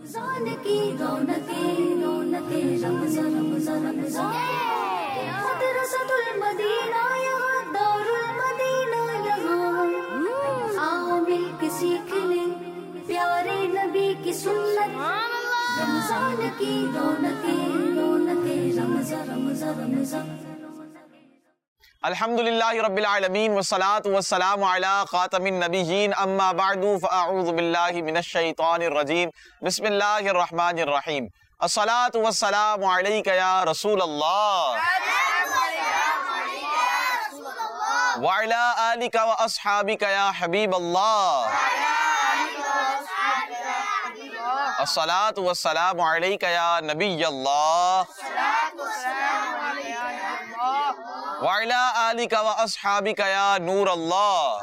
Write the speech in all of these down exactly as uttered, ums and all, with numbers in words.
رمضان کی رونقیں رونقیں رمضان رمضان رمضان مدرسۃ المدینہ یہاں دار المدینہ یہاں آؤ مل کے سیکھ لیں پیارے نبی کی سنت رمضان کی رونقیں رونقیں رمضان رمضان رمضان. الحمدللہ رب العالمین والصلاة والسلام علی خاتم النبیین اما بعد فاعوذ باللہ من الشیطان الرجیم بسم اللہ الرحمن الرحیم. الصلاة والسلام علیک یا رسول اللہ وعلی آلک واصحابک یا حبیب اللہ. الصلاة والسلام علیک یا نبی اللہ وعلی آلک واصحابک یا نور اللہ.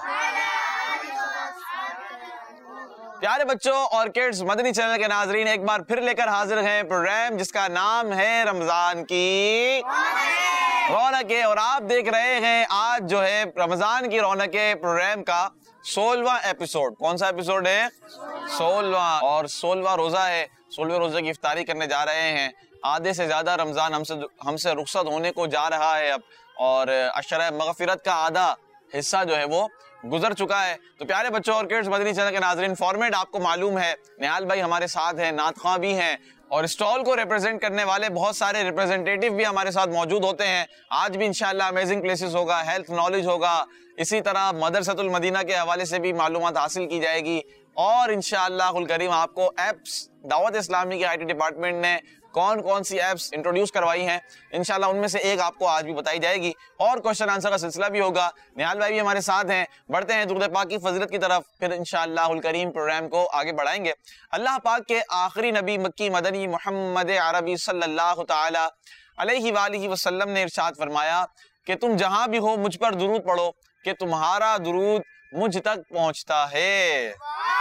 پیارے بچوں اور کڈز، مدنی چینل کے ناظرین ایک بار پھر لے کر حاضر ہیں پروگرام جس کا نام ہے رمضان کی رونقیں، اور آپ دیکھ رہے ہیں آج جو ہے رمضان کی رونقیں پروگرام کا سولہواں ایپیسوڈ. کون سا ایپیسوڈ ہے؟ سولہواں. اور سولہواں روزہ ہے، سولہویں روزے کی افطاری کرنے جا رہے ہیں. آدھے سے زیادہ رمضان ہم سے ہم سے رخصت ہونے کو جا رہا ہے اب، اور عشرہ مغفرت کا آدھا حصہ جو ہے وہ گزر چکا ہے. تو پیارے بچوں اور کڈز، مدنی چینل کے ناظرین، فارمیٹ آپ کو معلوم ہے. نہال بھائی ہمارے ساتھ ہیں، نعت خواں بھی ہیں، اور اسٹال کو ریپرزینٹ کرنے والے بہت سارے ریپرزینٹیٹیو بھی ہمارے ساتھ موجود ہوتے ہیں. آج بھی انشاءاللہ امیزنگ پلیسز ہوگا، ہیلتھ نالج ہوگا، اسی طرح مدرسۃ المدینہ کے حوالے سے بھی معلومات حاصل کی جائے گی، اور انشاءاللہ الکریم آپ کو ایپس دعوت اسلامی کے آئی ٹی ڈپارٹمنٹ نے کون کون سی ایپس انٹروڈیوس کروائی ہیں انشاءاللہ ان میں سے ایک آپ کو آج بھی بتائی جائے گی، اور کوشچن آنسر کا سلسلہ بھی ہوگا. نہال بھائی بھی ہمارے ساتھ ہیں. بڑھتے ہیں درود پاک کی فضیلت کی طرف، پھر انشاءاللہ الکریم پروگرام کو آگے بڑھائیں گے. اللہ پاک کے آخری نبی مکی مدنی محمد عربی صلی اللہ تعالی علیہ وآلہ وسلم نے ارشاد فرمایا کہ تم جہاں بھی ہو مجھ پر درود پڑھو کہ تمہارا درود مجھ تک پہنچتا ہے.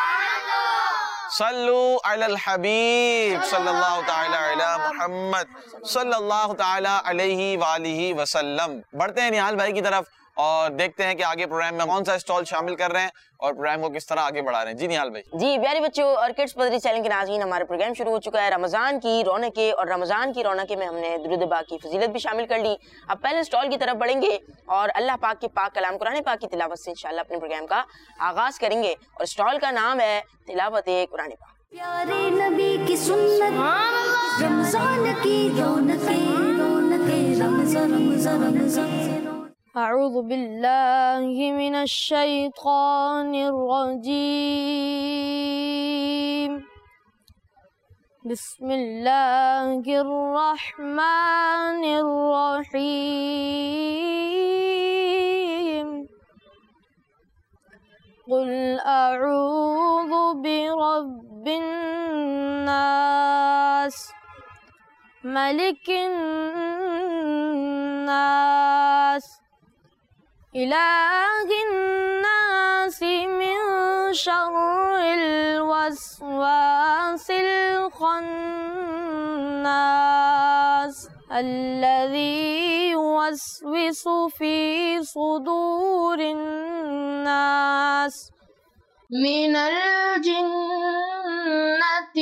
صلو علی الحبیب صلی اللہ تعالی علی محمد صلی اللہ تعالی علیہ وآلہ وسلم. بڑھتے ہیں نہال بھائی کی طرف اور دیکھتے ہیں کہ آگے پروگرام میں کون سا اسٹال شامل کر رہے ہیں اور پروگرام کو کس طرح آگے بڑھا رہے ہیں. جی نہال بھائی. جی پیارے بچوں اور کڈز مدنی چینل کے ناظرین، ہمارا پروگرام شروع ہو چکا ہے رمضان کی رونقیں، اور رمضان کی رونقیں میں ہم نے درود پاک کی فضیلت بھی شامل کر لی. اب پہلے اسٹال کی طرف بڑھیں گے اور اللہ پاک کے پاک کلام قرآن پاک کی تلاوت سے انشاءاللہ اپنے پروگرام کا آغاز کریں گے، اور اسٹال کا نام ہے تلاوت قرآن پاک. پیارے نبی کی سنت رمضان کی رونقیں رونقیں رمضان رمضان رمضان. اعوذ باللہ من الشیطان الرجیم، بسم اللہ الرحمن الرحیم. قل اعوذ برب الناس ملک الناس الہ الناس من شر الوسواس الخناس الذي يوسوس في صدور الناس من الجنة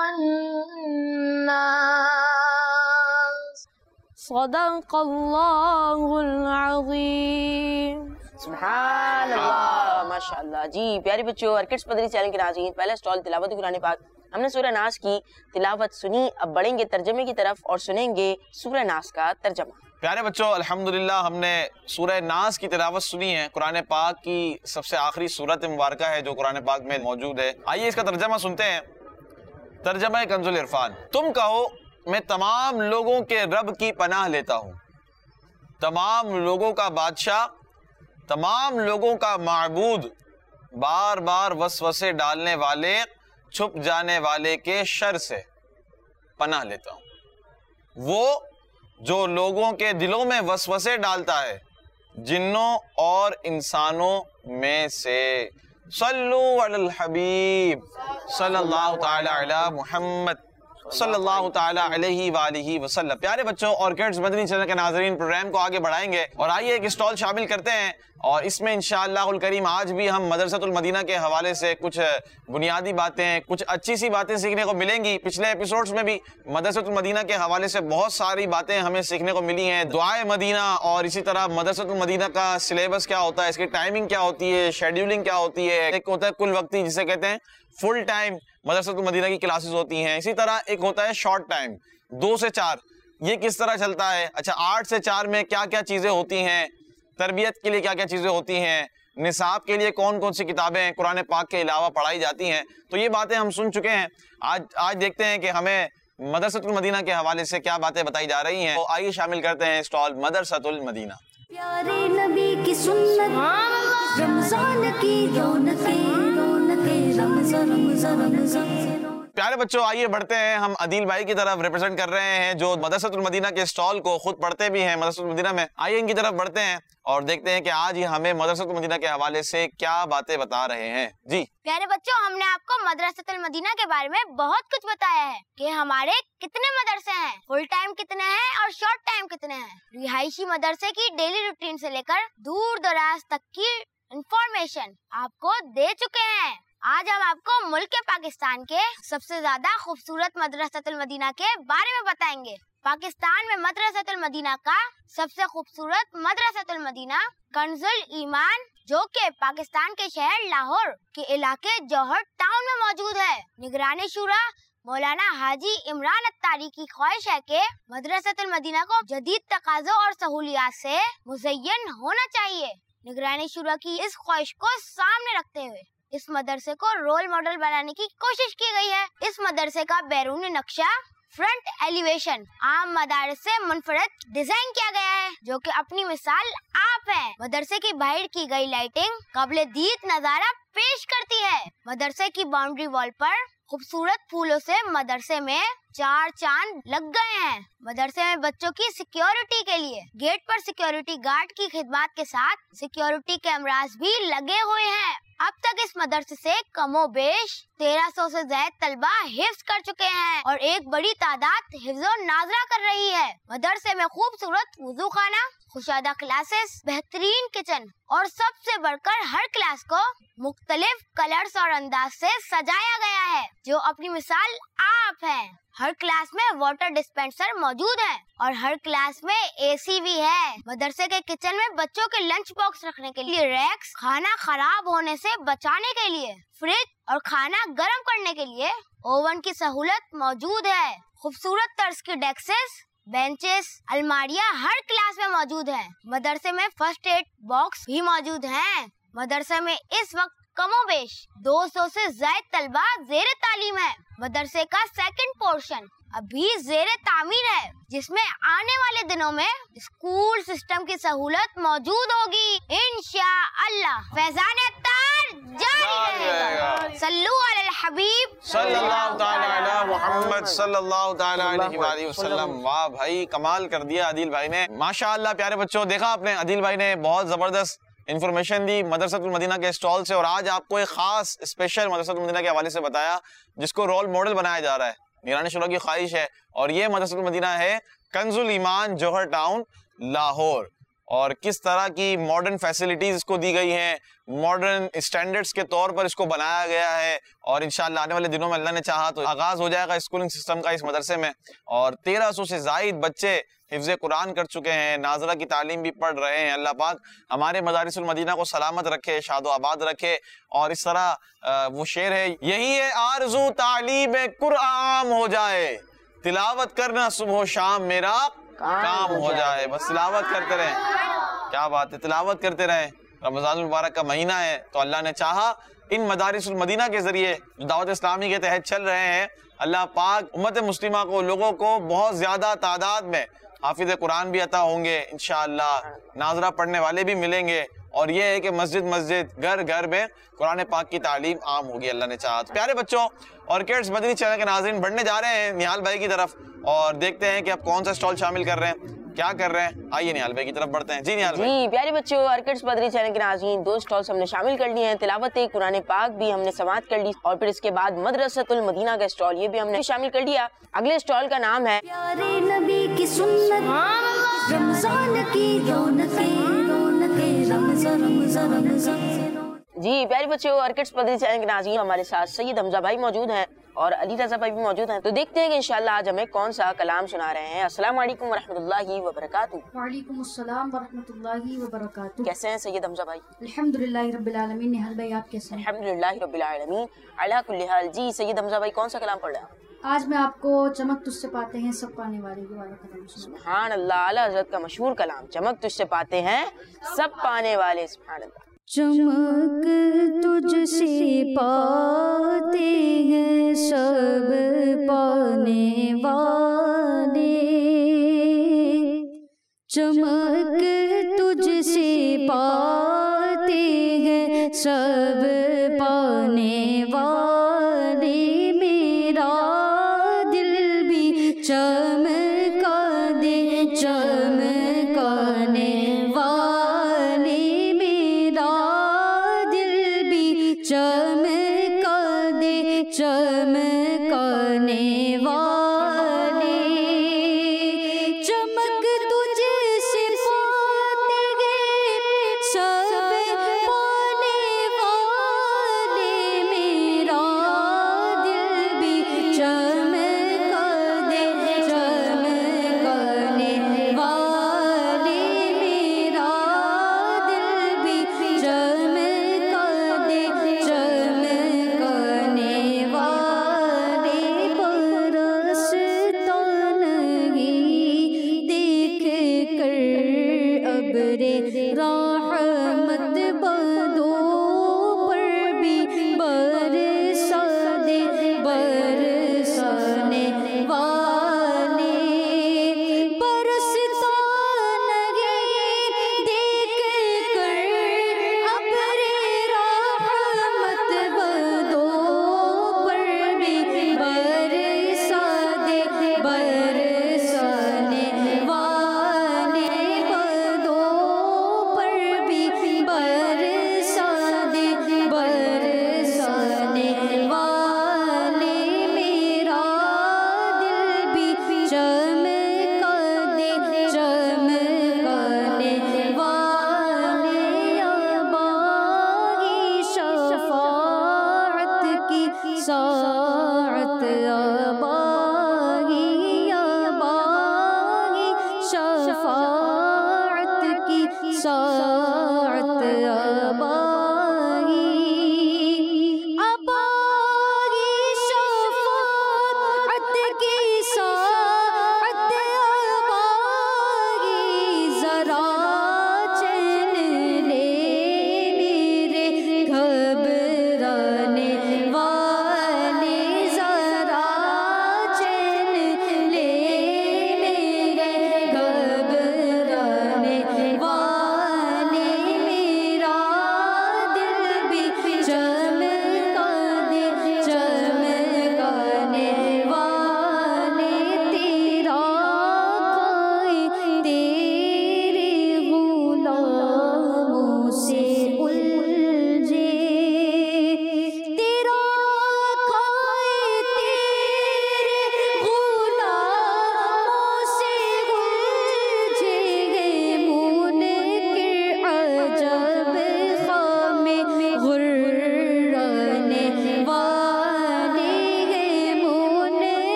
والناس. صدق اللہ العظیم. سبحان اللہ، ماشاءاللہ. جی پیارے بچوں اور کڈز مدنی چینل کے ناظرین، پہلا اسٹال تلاوت قرآن پاک. ہم نے سورہ ناس کی تلاوت سنی، اب بڑھیں گے ترجمے کی طرف اور سنیں گے سورہ ناس کا ترجمہ. پیارے بچوں الحمدللہ ہم نے سورہ ناس کی تلاوت سنی ہے، قرآن پاک کی سب سے آخری سورت مبارکہ ہے جو قرآن پاک میں موجود ہے. آئیے اس کا ترجمہ سنتے ہیں. ترجمہ کنز العرفان. تم کہو میں تمام لوگوں کے رب کی پناہ لیتا ہوں، تمام لوگوں کا بادشاہ، تمام لوگوں کا معبود، بار بار وسوسے ڈالنے والے، چھپ جانے والے کے شر سے پناہ لیتا ہوں. وہ جو لوگوں کے دلوں میں وسوسے ڈالتا ہے جنوں اور انسانوں میں سے. صلو علی الحبیب صلی اللہ تعالی علی محمد صلی اللہ تعالی علیہ وآلہ وسلم۔ پیارے بچوں، آرکڈز مدنی چینل کے ناظرین، پروگرام کو آگے بڑھائیں گے اور آئیے ایک اسٹال شامل کرتے ہیں، اور اس میں انشاءاللہ الکریم آج بھی ہم مدرسۃ المدینہ کے حوالے سے کچھ بنیادی باتیں، کچھ اچھی سی باتیں سیکھنے کو ملیں گی۔ پچھلے ایپیسوڈز میں بھی مدرسۃ المدینہ کے حوالے سے بہت ساری باتیں ہمیں سیکھنے کو ملی ہیں، دعائے مدینہ، اور اسی طرح مدرسۃ المدینہ کا سلیبس کیا ہوتا ہے، اس کی ٹائمنگ کیا ہوتی ہے، شیڈیولنگ کیا ہوتی ہے، ایک ہوتا ہے کل وقتی جسے کہتے ہیں فل ٹائم مدرسۃ المدینہ کی کلاسز ہوتی ہیں، اسی طرح ایک ہوتا ہے شارٹ ٹائم دو سے چار، یہ کس طرح چلتا ہے، اچھا آٹھ سے چار میں کیا کیا چیزیں ہوتی ہیں، تربیت کے لیے کیا کیا چیزیں ہوتی ہیں، نصاب کے لیے کون کون سی کتابیں قرآن پاک کے علاوہ پڑھائی جاتی ہیں، تو یہ باتیں ہم سن چکے ہیں۔ آج آج دیکھتے ہیں کہ ہمیں مدرسۃ المدینہ کے حوالے سے کیا باتیں بتائی جا رہی ہیں، تو آئیے شامل کرتے ہیں اسٹال مدرسۃ المدینہ۔ پیارے نبی کی سنت، رمضان کی رونقیں رونقیں، رمضان رمضان رمضان۔ پیارے بچوں، آئیے بڑھتے ہیں، ہم عدیل بھائی کی طرف ریپرزینٹ کر رہے ہیں جو مدرسۃ المدینہ کے اسٹال کو خود پڑھتے بھی ہیں مدرسۃ المدینہ میں۔ آئیے ان کی طرف بڑھتے ہیں اور دیکھتے ہیں کہ آج یہ ہمیں مدرسۃ المدینہ کے حوالے سے کیا باتیں بتا رہے ہیں۔ جی پیارے بچوں، ہم نے آپ کو مدرسۃ المدینہ کے بارے میں بہت کچھ بتایا ہے کہ ہمارے کتنے مدرسے ہیں، فل ٹائم کتنے ہیں اور شارٹ ٹائم کتنے ہیں، رہائشی مدرسے کی ڈیلی روٹین سے لے کر دور دراز تک کی انفارمیشن آپ کو دے چکے ہیں۔ آج ہم آپ کو ملک پاکستان کے سب سے زیادہ خوبصورت مدرسۃ المدینہ کے بارے میں بتائیں گے۔ پاکستان میں مدرسۃ المدینہ کا سب سے خوبصورت مدرسۃ المدینہ کنز الایمان، جو کہ پاکستان کے شہر لاہور کے علاقے جوہر ٹاؤن میں موجود ہے۔ نگران شورا مولانا حاجی عمران اتاری کی خواہش ہے کہ مدرسۃ المدینہ کو جدید تقاضوں اور سہولیات سے مزین ہونا چاہیے۔ نگران شورا کی اس خواہش کو سامنے رکھتے ہوئے اس مدرسے کو رول ماڈل بنانے کی کوشش کی گئی ہے۔ اس مدرسے کا بیرونی نقشہ فرنٹ ایلیویشن عام مدارس سے منفرد ڈیزائن کیا گیا ہے، جو کہ اپنی مثال آپ ہے۔ مدرسے کی باہر کی گئی لائٹنگ قابل دید نظارہ پیش کرتی ہے۔ مدرسے کی باؤنڈری وال پر خوبصورت پھولوں سے مدرسے میں چار چاند لگ گئے ہیں۔ مدرسے میں بچوں کی سیکیورٹی کے لیے گیٹ پر سیکیورٹی گارڈ کی خدمات کے ساتھ سیکیورٹی کیمراز بھی لگے ہوئے ہیں۔ اب تک اس مدرسے سے کم و بیش تیرہ سو سے زائد طلبہ حفظ کر چکے ہیں اور ایک بڑی تعداد حفظ و ناظرہ کر رہی ہے۔ مدرسے میں خوبصورت وضو خانہ، خوشادہ کلاسز، بہترین کچن اور سب سے بڑھ کر ہر کلاس کو مختلف کلرز اور انداز سے سجایا گیا ہے، جو اپنی مثال آپ ہیں۔ ہر کلاس میں واٹر ڈسپینسر موجود ہے اور ہر کلاس میں اے سی بھی ہے۔ مدرسے کے کچن میں بچوں کے لنچ باکس رکھنے کے لیے ریکس، کھانا خراب ہونے سے بچانے کے لیے فریج اور کھانا گرم کرنے کے لیے اوون کی سہولت موجود ہے۔ خوبصورت طرز کی ڈیسکس، بینچز، الماریاں ہر کلاس میں موجود ہیں۔ مدرسے میں فرسٹ ایڈ باکس بھی موجود ہیں۔ مدرسے میں اس وقت کم و بیش دو سو سے زائد طلبہ زیر تعلیم ہے۔ مدرسے کا سیکنڈ پورشن ابھی زیر تعمیر ہے، جس میں آنے والے دنوں میں اسکول سسٹم کی سہولت موجود ہوگی انشاءاللہ۔ فیضان اتار جاری رہے گا۔ صلو علی الحبیب صلی اللہ تعالی علی محمد صلی اللہ تعالی علیہ وآلہ وسلم۔ واہ بھائی، کمال کر دیا عدیل بھائی نے، ماشاءاللہ۔ پیارے بچوں، دیکھا آپ نے عدیل بھائی نے بہت زبردست انفارمیشن دی مدرسۃ المدینہ کے اسٹال سے، اور آج آپ کو ایک خاص اسپیشل مدرسۃ المدینہ کے حوالے سے بتایا جس کو رول ماڈل بنایا جا رہا ہے۔ نگران شورا کی خواہش ہے، اور یہ مدرسۃ المدینہ ہے کنز الایمان جوہر ٹاؤن لاہور، اور کس طرح کی ماڈرن فیسلٹیز اس کو دی گئی ہیں، ماڈرن اسٹینڈرڈز کے طور پر اس کو بنایا گیا ہے، اور انشاءاللہ آنے والے دنوں میں اللہ نے چاہا تو آغاز ہو جائے گا اسکولنگ سسٹم کا اس مدرسے میں، اور تیرہ سو سے زائد بچے حفظ قرآن کر چکے ہیں، ناظرہ کی تعلیم بھی پڑھ رہے ہیں۔ اللہ پاک ہمارے مدارس المدینہ کو سلامت رکھے، شاد و آباد رکھے، اور اس طرح وہ شعر ہے، یہی ہے آرزو تعلیم قرآن ہو جائے، تلاوت کرنا صبح و شام میرا کام ہو جائے۔ بس تلاوت کرتے رہیں، کیا بات ہے، تلاوت کرتے رہیں۔ رمضان المبارک کا مہینہ ہے، تو اللہ نے چاہا ان مدارس المدینہ کے ذریعے جو دعوت اسلامی کے تحت چل رہے ہیں، اللہ پاک امت مسلمہ کو، لوگوں کو بہت زیادہ تعداد میں حافظ قرآن بھی عطا ہوں گے انشاءاللہ، ناظرہ پڑھنے والے بھی ملیں گے، اور یہ ہے کہ مسجد مسجد گھر گھر میں قرآن پاک کی تعلیم عام ہوگی اللہ نے چاہا۔ پیارے بچوں، آرکڈز مدنی چینل کے ناظرین بڑھنے جا رہے ہیں نہال بھائی کی طرف، اور دیکھتے ہیں کہ اب کون سا اسٹال شامل کر رہے ہیں۔ क्या कर रहे हैं? आइए निहाल भाई की तरफ बढ़ते हैं। जी निहाल भाई। जी प्यारे बच्चों, ऑर्किड्स मदनी चैनल के नाज़रीन, दो स्टॉल्स हमने शामिल कर लिए हैं। तिलावत कुरान पाक भी हमने समाअत कर ली और फिर इसके बाद मदरसतुल मदीना का स्टॉल ये भी हमने शामिल कर लिया। अगले स्टॉल का नाम है प्यारे नबी की सुन्नत, रमजान की रौनकें, रौनकें, रमज़ान रमज़ान रमज़ान। जी प्यारे बच्चों, ऑर्किड्स मदनी चैनल के नाज़रीन, हमारे साथ सैयद हमजा भाई मौजूद हैं और अली रज़ा भाई भी मौजूद हैं। तो देखते हैं कि इंशाल्लाह आज हमें कौन सा कलाम सुना रहे हैं। अस्सलाम वालेकुम वरहमतुल्लाहि वबरकातुहू। वालेकुम अस्सलाम वरहमतुल्लाहि वबरकातुहू। कैसे हैं सैयद हमजा भाई? अल्हम्दुलिल्लाहि रब्बिल आलमीन। निहाल भाई आप कैसे हैं? अल्हम्दुलिल्लाहि रब्बिल आलमीन अला कुल्ली हाल। जी सैयद हमजा भाई, कौन सा कलाम पढ़ रहे हैं? आज मैं आपको चमक तुझसे पाते हैं सब पाने वाले ये वाला कलाम सुनाऊंगा। सुभान अल्लाह, आला हज़रत का मशहूर कलाम, चमक तुझसे पाते हैं सब पाने वाले। सुभान अल्लाह। चमक तुझसे पाते हैं सब पाने वाले, चमक तुझसे पाते हैं सब पाने वाले, मेरा दिल भी चमका दे चमकाने वाले, मेरा दिल भी चमका दे चमकाने वाले।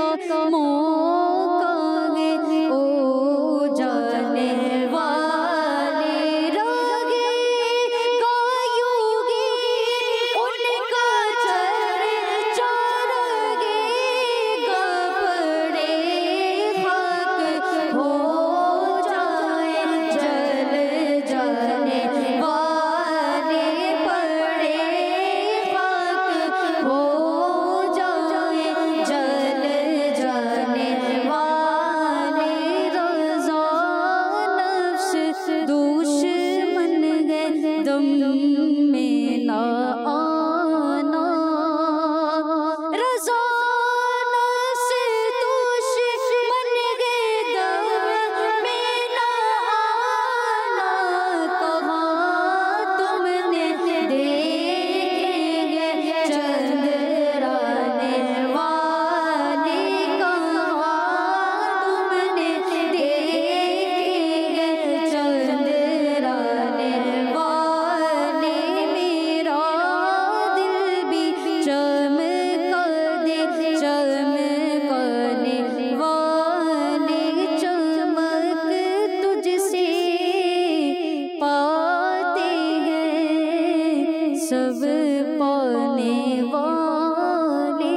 का मौका है। ओ जाने वाले रागे गायोगे उनका चर्चा रहेगा, पड़े खाक हो जाए जल जाने वाले, पड़े खाक हो जाए जल जाने वाले। रज़ा नफ्स दुश्मन है दम में ना आना, रज़ा नफ्स दुश्मन है दम में ना आना। कहाँ तुमने देखेंगे चंद्राने वाले, कहाँ तुमने देखेंगे चंद्राने वाले। मेरा दिल भी चमका दे चमकाने वाले, चमक तुझसे पाते हैं सब पाने वाले।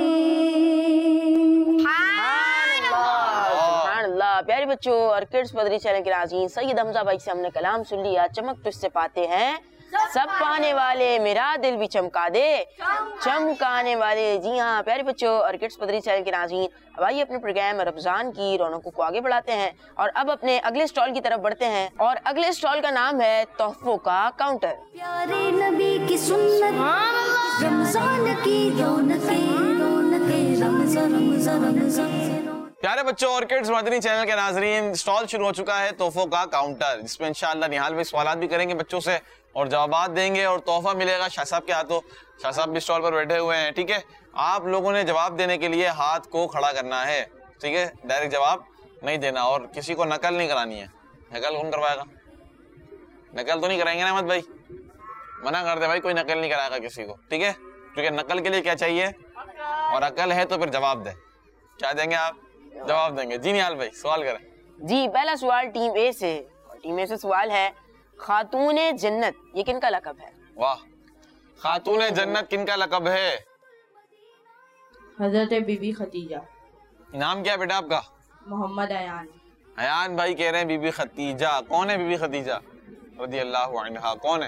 सुभान अल्लाह। प्यारे बच्चों और किड्स मदरी चैनल के नाज़रीन, सैयद हमजा भाई से हमने कलाम सुन लिया। चमक तुझसे पाते हैं सब पाने वाले, मेरा दिल भी चमका दे चमकाने वाले। जी हाँ प्यारे बच्चों और किड्स मदरी चैनल के नाज़रीन, अब आइए अपने प्रोग्राम रमजान की रौनकों को आगे बढ़ाते हैं और अब अपने अगले स्टॉल की तरफ बढ़ते हैं। और अगले स्टॉल का नाम है तोहफों का काउंटर। प्यारे नबी की सुन्नत रमजान की रौनकें रौनकें रमजान रमजान रमजान। प्यारे बच्चों और किड्स मदनी चैनल के नाजरीन, स्टॉल शुरू हो चुका है तोहफों का काउंटर, जिसमें इंशाअल्लाह निहाल भाई सवालात भी करेंगे बच्चों से और जवाबात देंगे और तोहफा मिलेगा शाह साहब के हाथों। शाह साहब भी स्टॉल पर बैठे हुए हैं, ठीक है। आप लोगों ने जवाब देने के लिए हाथ को खड़ा करना है, ठीक है। डायरेक्ट जवाब नहीं देना और किसी को नकल नहीं करानी है। नकल कौन करवाएगा? नकल तो नहीं कराएंगे ना अहमद भाई? मना कर दे भाई, कोई नकल नहीं कराएगा किसी को, ठीक है। क्योंकि नकल के लिए क्या चाहिए? और अकल है तो फिर जवाब दे। क्या देंगे आप? जवाब देंगे। जी निहाल भाई सवाल करें। जी पहला सवाल टीम ए से, और टीम ए से सवाल है खातूने जन्नत ये किनका लक़ब है? वाह, खातूने जन्नत किनका लक़ब है? हजरत बीबी खदीजा। नाम क्या है बेटा आपका? मोहम्मद अयान। अयान भाई कह रहे हैं बीबी खदीजा। कौन है बीबी खदीजा रज़ियल्लाहु अन्हा? कौन है?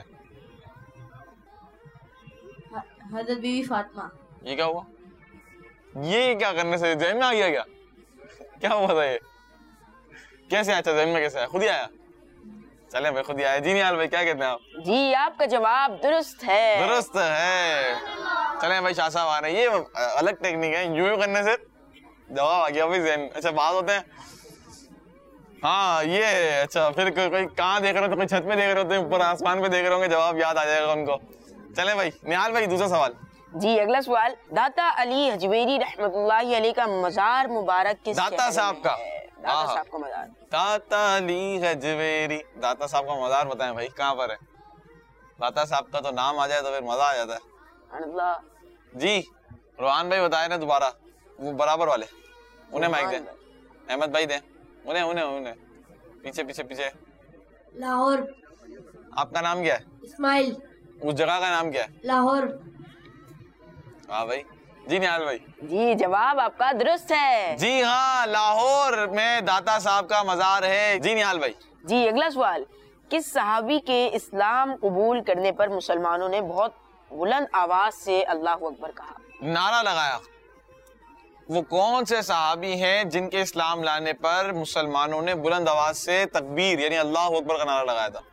हजरत बीबी फातिमा। ये क्या हुआ? ये क्या करने से जहन में आ गया क्या? क्या हुआ था ये? कैसे आया? जहन में कैसे आया? खुद ही आया? चले भाई खुद ही आया। जी निहाल भाई क्या कहते हैं आप? जी आपका जवाब दुरुस्त है। दुरुस्त है। चले भाई शाह साहब आ रहे हैं। ये अलग टेक्निक है, यूं करने से जवाब आ गया भाई जहन। अच्छा बात होते हैं। हाँ ये अच्छा, फिर को, कोई कहाँ देख रहे हो तो कोई छत पे देख रहे होते हैं, ऊपर आसमान पे देख रहे होंगे, जवाब याद आ जाएगा उनको। चले भाई निहाल भाई दूसरा सवाल। जी अगला सवाल, दाता अली हजवेरी रहमतुल्लाहि अलैह का मजार मुबारक किस दाता साहब का? दाता साहब का मजार। दाता अली हजवेरी, दाता साहब का मजार बताएं भाई कहाँ पर है? दाता साहब का तो नाम आ जाए तो फिर मजा आ जाता है। जी रोहान भाई बताए ना दोबारा, वो बराबर वाले उन्हें माइक दें। अहमद भाई दें उन्हें उन्हें उन्हें पीछे पीछे पीछे। लाहौर। आपका नाम क्या है? इस्माइल। उस जगह का नाम क्या है? लाहौर। हाँ भाई। जी निहाल भाई। जी जवाब आपका दुरुस्त है। जी हाँ लाहौर में दाता साहब का मजार है। जी निहाल भाई। जी अगला सवाल, किस सहाबी के इस्लाम कबूल करने पर मुसलमानों ने बहुत बुलंद आवाज से अल्लाह अकबर कहा, नारा लगाया? वो कौन से सहाबी हैं जिनके इस्लाम लाने पर मुसलमानों ने बुलंद आवाज से तकबीर यानी अल्लाह अकबर का नारा लगाया था?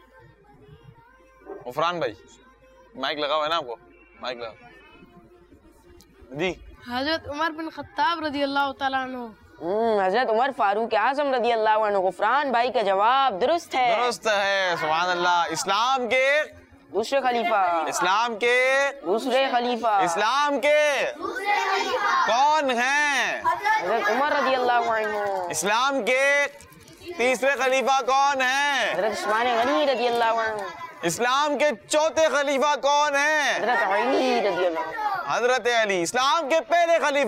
उफरान भाई माइक लगा हुआ है ना आपको? माइक लगा। जी हजरत उमर बिन खत्ताब रज़ी अल्लाह तआला अन्हु। हजरत उमर फारूक आज़म रज़ी अल्लाह अन्हु। उफरान भाई का जवाब दुरुस्त है। दुरुस्त है। सुभान अल्लाह। इस्लाम के दूसरे खलीफा, इस्लाम के दूसरे खलीफा, इस्लाम के कौन हैं? हजरत उमर रज़ी अल्लाह अन्हु। इस्लाम के तीसरे खलीफा कौन हैं? हजरत उस्मान गनी रज़ी अल्लाह अन्हु। इस्लाम के चौथे खलीफा कौन हैं? हजरत अली रज़ी अल्लाह अन्हु। हजरत अली। इस्लाम के पहले खलीफा?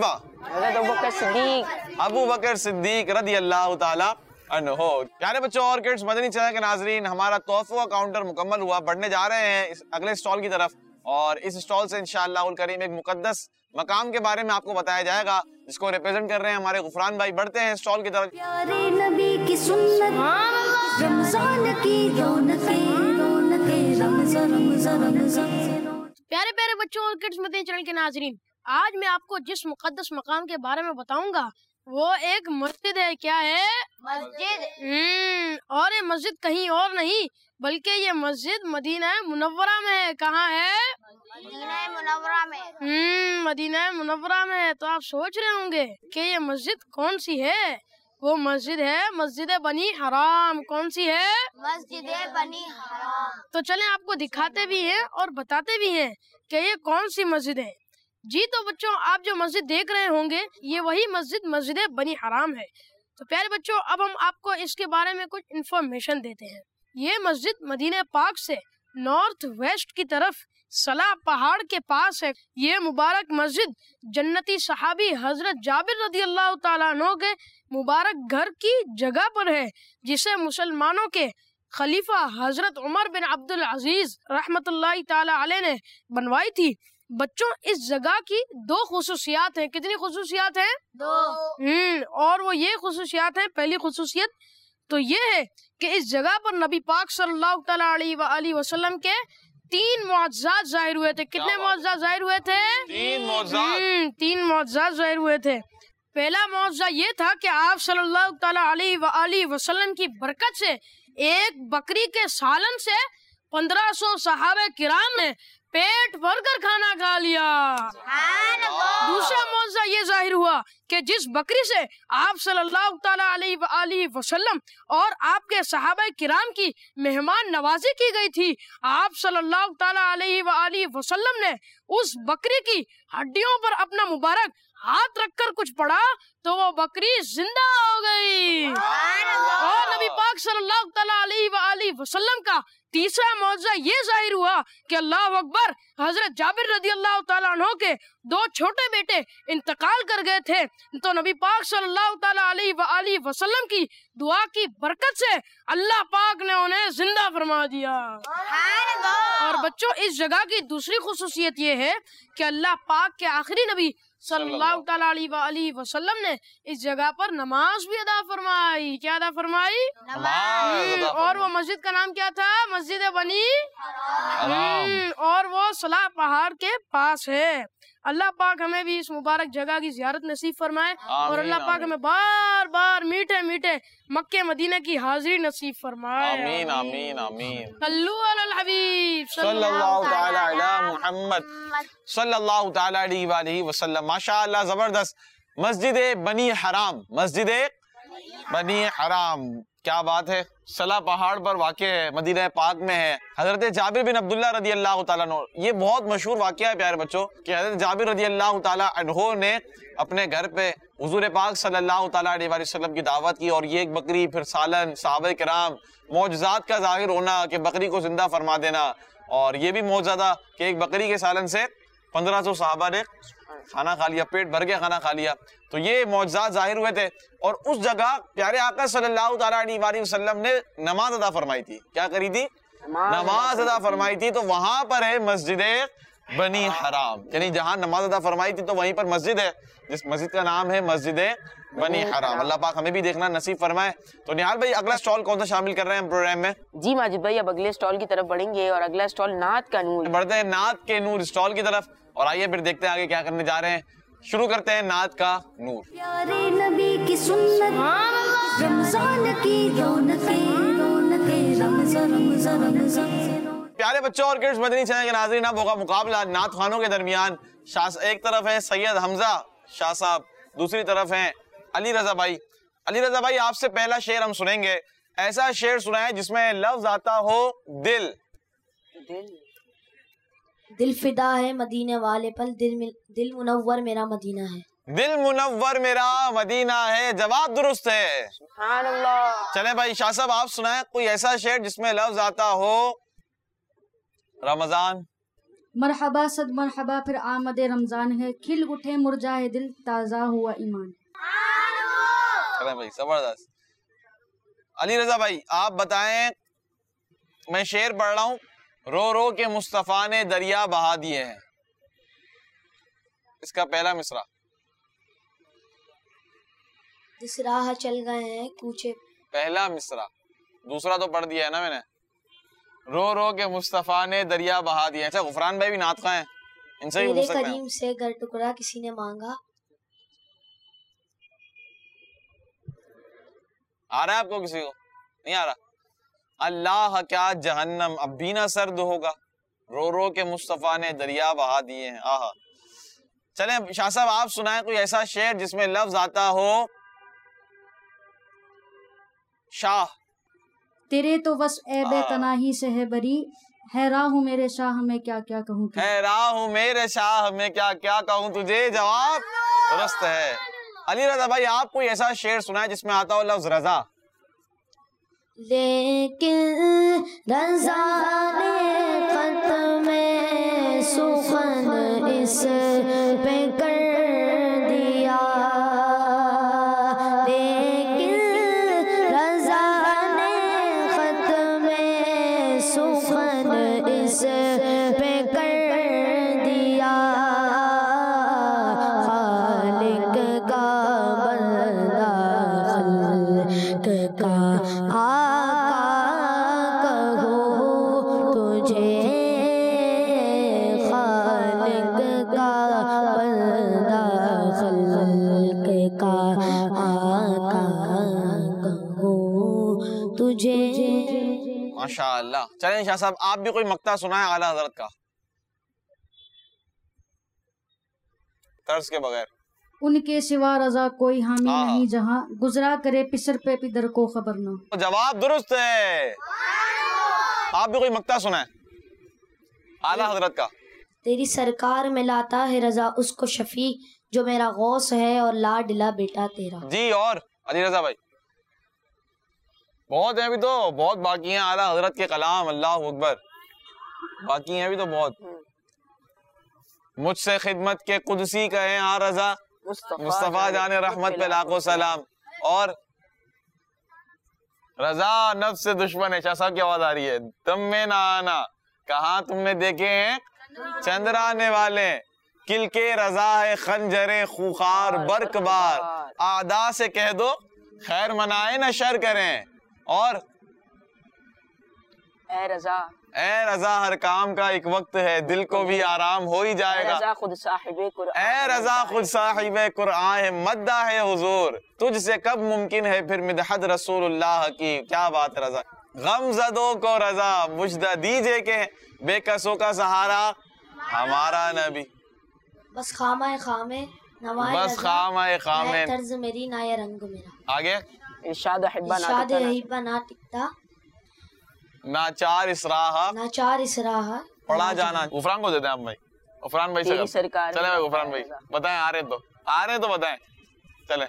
حضرت ابوبکر صدیق ابو بکر صدیق رضی اللہ تعالی عنہ. پیارے بچوں اور کڈس، مدنی چینل کے ناظرین، ہمارا تحفہ کاؤنٹر مکمل ہوا. بڑھنے جا رہے ہیں اس اگلے سٹال کی طرف، اور اس سٹال سے انشاءاللہ الکریم ایک مقدس مقام کے بارے میں آپ کو بتایا جائے گا، جس کو ریپرزینٹ کر رہے ہیں ہمارے غفران بھائی. بڑھتے ہیں سٹال کی طرف. پیارے نبی کی سنت، رمضان کی رونقیں رونقیں رمضان رمضان رمضان. پیارے پیارے بچوں اور کڈس مدنی چینل کے ناظرین، آج میں آپ کو جس مقدس مقام کے بارے میں بتاؤں گا وہ ایک مسجد ہے. کیا ہے؟ مسجد. ہم اور یہ مسجد کہیں اور نہیں بلکہ یہ مسجد مدینہ منورہ میں ہے. کہاں ہے؟ مدینہ منورہ میں. ہم مدینہ منورہ میں ہے. تو آپ سوچ رہے ہوں گے کہ یہ مسجد کون سی ہے؟ وہ مسجد ہے مسجد بنی حرام. کون سی ہے؟ مسجد بنی حرام. تو چلیں آپ کو دکھاتے بھی ہیں اور بتاتے بھی ہیں کہ یہ کون سی مسجد ہے. جی تو بچوں، آپ جو مسجد دیکھ رہے ہوں گے یہ وہی مسجد مسجد بنی حرام ہے. تو پیارے بچوں، اب ہم آپ کو اس کے بارے میں کچھ انفارمیشن دیتے ہیں. یہ مسجد مدینہ پاک سے نارتھ ویسٹ کی طرف صلاح پہاڑ کے پاس ہے. یہ مبارک مسجد جنتی صحابی حضرت جابر رضی اللہ تعالیٰ عنہ کے مبارک گھر کی جگہ پر ہے، جسے مسلمانوں کے خلیفہ حضرت عمر بن عبد العزیز رحمت اللہ تعالیٰ علیہ نے بنوائی تھی. بچوں، اس جگہ کی دو خصوصیات ہیں. کتنی خصوصیات ہیں؟ دو. ہم اور وہ یہ خصوصیات ہیں. پہلی خصوصیت تو یہ ہے کہ اس جگہ پر نبی پاک صلی اللہ تعالیٰ علیہ وآلہ وسلم کے تین معجزات ظاہر ہوئے تھے. کتنے معجزات ظاہر ہوئے تھے؟ تین معجزات. ہم، تین معجزات ظاہر ہوئے تھے. پہلا معجزہ یہ تھا کہ آپ صلی اللہ تعالیٰ علیہ وآلہ وسلم کی برکت سے ایک بکری کے سالن سے پندرہ سو صحابہ کرام نے پیٹ بھر کر کھانا کھا لیا. دوسرا معجزہ یہ ظاہر ہوا کہ جس بکری سے آپ صلی اللہ تعالیٰ علیہ وآلہ وسلم اور آپ کے صحابہ کرام کی مہمان نوازی کی گئی تھی، آپ صلی اللہ تعالیٰ علیہ وآلہ وسلم نے اس بکری کی ہڈیوں پر اپنا مبارک ہاتھ رکھ کر کچھ پڑا تو وہ بکری زندہ ہو گئی. اور نبی پاک صلی اللہ تعالیٰ علیہ وآلہ وسلم کا تیسرا معجزہ یہ ظاہر ہوا کہ اللہ اکبر، حضرت جابر رضی اللہ تعالیٰ عنہ کے دو چھوٹے بیٹے انتقال کر گئے تھے، تو نبی پاک صلی اللہ تعالیٰ علیہ وآلہ وسلم کی دعا کی برکت سے اللہ پاک نے انہیں زندہ فرما دیا. اور بچوں، اس جگہ کی دوسری خصوصیت یہ ہے کہ اللہ پاک کے آخری نبی صلی اللہ تعالیٰ علیہ وآلہ وسلم نے اس جگہ پر نماز بھی ادا فرمائی. کیا ادا فرمائی؟ نماز. اور وہ مسجد کا نام کیا تھا؟ مسجد بنی حرام. اور وہ صلاح پہاڑ کے پاس ہے. اللہ پاک ہمیں بھی اس مبارک جگہ کی زیارت نصیب فرمائے، اور اللہ پاک ہمیں بار بار میٹھے میٹھے مکہ مدینہ کی حاضری نصیب فرمائے. آمین آمین آمین. صلو علی الحبیب صلی اللہ تعالی علی محمد صلی اللہ تعالی علیہ وآلہ وسلم. ماشاءاللہ، زبردست. مسجد بنی حرام، مسجد بنی حرام، کیا بات ہے. صلاح پہاڑ پر واقع ہے، مدینہ پاک میں ہے. حضرت جابر بن عبداللہ رضی اللہ تعالیٰ عنہ، یہ بہت مشہور واقعہ ہے پیارے بچوں کہ حضرت جابر رضی اللہ تعالیٰ عنہ نے اپنے گھر پہ حضور پاک صلی اللہ تعالیٰ علیہ وسلم کی دعوت کی، اور یہ ایک بکری، پھر سالن، صحابہ کرام، معجزات کا ظاہر ہونا کہ بکری کو زندہ فرما دینا. اور یہ بھی معجزہ تھا کہ ایک بکری کے سالن سے پندرہ سو صحابہ نے کھانا کھا لیا، پیٹ بھر کے کھانا کھا لیا. تو یہ معجزات ظاہر ہوئے تھے. اور اس جگہ پیارے آقا صلی اللہ تعالیٰ علیہ وسلم نے نماز ادا فرمائی تھی. کیا کری تھی؟ نماز ادا فرمائی تھی. تو وہاں پر ہے مسجد بنی حرام، یعنی جہاں نماز ادا فرمائی تھی تو وہیں پر مسجد ہے، جس مسجد کا نام ہے مسجد بنی حرام. اللہ پاک ہمیں بھی دیکھنا نصیب فرمائے. تو نہال بھائی، اگلا سٹال کون سا شامل کر رہے ہیں پروگرام میں؟ جی ماجد بھائی، اب اگلے سٹال کی طرف بڑھیں گے، اور اگلا سٹال نعت کا نور. بڑھتے ہیں نعت کے نور سٹال کی طرف، اور آئیے پھر دیکھتے ہیں آگے کیا کرنے جا رہے ہیں. شروع کرتے ہیں نعت کا نور. پیارے نبی کی سنت، رمضان کی رونقیں رونقیں رمضان رمضان رمضان. پیارے بچوں اور کڈس مدنی چینل کے ناظرین، اب ہوگا مقابلہ نعت خوانوں کے درمیان. شاہ ایک طرف ہے سید حمزہ شاہ صاحب، دوسری طرف ہیں علی رضا بھائی. علی رضا بھائی، آپ سے پہلا شعر ہم سنیں گے. ایسا شعر سنائیں جس میں لفظ آتا ہو دل. دل فدا ہے مدینے والے پر، دل دل منور میرا مدینہ ہے. دل منور میرا مدینہ ہے، جواب درست ہے. سبحان اللہ. چلیں بھائی، شاہ صاحب آپ سنائیں کوئی ایسا شعر جس میں لفظ آتا ہو رمضان. मरहबा सद मरहबा फिर आमद रमजान है, खिल उठे मुरझाए दिल ताज़ा हुआ ईमान। अरे भाई जबरदस्त। अली रजा भाई आप बताएं, मैं शेर पढ़ रहा हूँ, रो रो के मुस्तफा ने दरिया बहा दिए हैं, इसका पहला मिसरा। जिस राह चल गए हैं कूचे, पहला मिसरा, दूसरा तो पढ़ दिया है ना मैंने। रो रो के मुस्तफा ने दरिया बहा दिया। अच्छा गुफरान भाई भी नातखा हैं, इनसे भी तेरे पूछ सकते हैं। करीम से गर टुकड़ा किसी ने मांगा। आ रहा है आपको किसी को? नहीं आ रहा? अल्लाह क्या जहन्नम अब भी ना सर्द होगा, रो रो के मुस्तफा ने दरिया बहा दिए हैं। आहा, चलें शाह साहब आप सुनाएं कोई ऐसा शेर जिसमें लफ्ज आता हो शाह। तेरे तो बस ऐबे तनाही से है बरी, है राह मेरे शाह में क्या क्या कहूँ तुझे। है राह मेरे शाह में क्या क्या कहूँ तुझे, जवाब दुरुस्त है। अली रजा भाई आप कोई ऐसा शेर सुनाए जिसमें आता हो लफ्ज रजा। लेकिन रज़ा ने खत में सुखन इस पे कर दिया, लेकिन रज़ा ने खत में सुखन इस पे कर दिया। खालिक का बंदा खल्क का माशाअल्लाह। चलें शाह साहब आप भी कोई मक्ता सुनाए आला हजरत का, तर्ज के बगैर। उनके सिवा रजा कोई हामी नहीं जहां, गुजरा करे पिसर पे पिदर को खबर न। तो जवाब दुरुस्त है। आप भी कोई मक्ता सुनाए आला हजरत का। तेरी सरकार में लाता है रजा उसको शफी, जो मेरा गौस है और लाडला बेटा तेरा। जी और अली रजा भाई बहुत हैं अभी तो, बहुत बाकी हैं आला हजरत के कलाम। अल्लाह अकबर, बाकी हैं अभी तो बहुत। मुझसे खिदमत के कुदसी कहे हाँ रजा, मुस्तफा जाने रहमत पे लाखों सलाम। और रजा नफ्स से दुश्मन है। शाह साहब की आवाज आ रही है। तुम में ना आना, कहाँ तुमने देखे हैं चंद्र आने वाले, किल के रजा है खंजरे खूखार बरकबार, आदा से कह दो खैर मनाए न शर करें। और ए रजा, ए रजा हर काम का एक वक्त है, दिल को भी आराम हो ही जाएगा। रजा खुद साहिबे कुरआन, ए रजा खुद साहिबे कुरआन है, मद्दा है हुजूर, तुझसे कब मुमकिन है फिर मिदहद रसूलुल्लाह की। क्या बात है रजा। गमज़दों को रजा मुजदा दीजिए के बेकसों का सहारा हमारा नबी। बस खामा खामे नवाए बस खामा खामे, तर्ज मेरी नाया रंग मेरा। आगे इरशाद हिब्बा ना इरशाद टिकता हिब्बा ना टिकता, नाचार इसराह नाचार इसराह पढ़ा जाना। गुफरान को देते हैं आप भाई, गुफरान भाई से तेरी सरकार चले भाई। गुफरान भाई बताएं, आ रहे तो आ रहे तो बताएं, चले।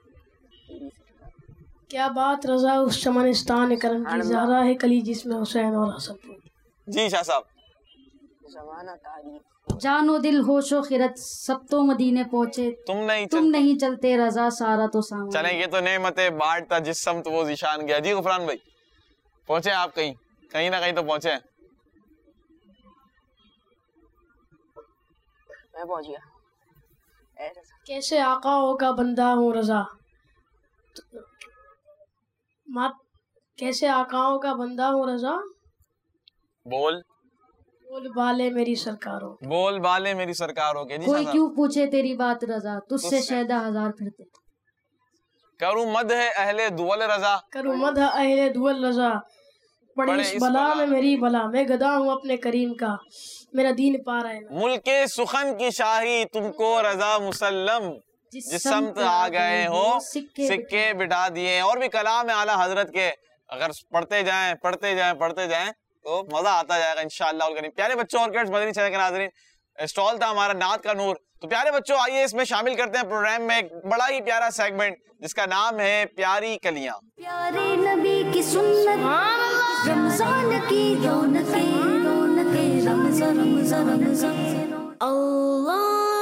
क्या बात रजा उस चमनिस्तान करम की, ज़हरा है कली जिसमें हुसैन और हसन। जी शाह साहब। ज़माना तारीफ, जानो दिल होशो खिरत सब तो मदीने पहुंचे, तुम नहीं तुम चल... नहीं चलते रजा सारा तो सामान। चलें, ये तो नेमते बांटता जिस समत वो जिशान गया। जी गुफरान भाई पहुंचे आप, कहीं कहीं ना कहीं तो पहुंचे हैं। मैं पहुंच गया। ए रजा, कैसे आकाओं का बंदा हूँ रजा, मात कैसे आकाओं का बंदा हूँ रजा, बोल बोल बाले मेरी सरकारों, बोल बाले मेरी सरकार हो के। जी कोई शाह क्यों पूछे तेरी बात रजा, तुझसे तुझसे। शहदा हजार फिरते। करूं मद है अहले दुअल रजा, करूँ मद अहले दुअल रजा, पड़ी पड़े इस इस बला बला में मेरी बला, मैं गदा हूँ अपने करीम का, मेरा दीन पा रहा है। मुल्के सुखन की शाही तुमको रजा मुसल्लम, जिस समत आ गए हो सिक्के बिठा दिए। और भी कलाम है आला हजरत के, अगर पढ़ते जाएं पढ़ते जाएं पढ़ते जाएं तो मजा आता जाएगा इंशाअल्लाह उल करीम। प्यारे बच्चों और मदनी चैनल के नाज़रीन, स्टॉल था हमारा नात का नूर। तो प्यारे बच्चों आइए इसमें शामिल करते हैं प्रोग्राम में एक बड़ा ही प्यारा सेगमेंट जिसका नाम है प्यारी कलियां। प्यारे नबी की सुन्नत, रमजान की रौनकें, रौनकें रमजान रमज़ा रमज़ा रमज़ा अल्लाह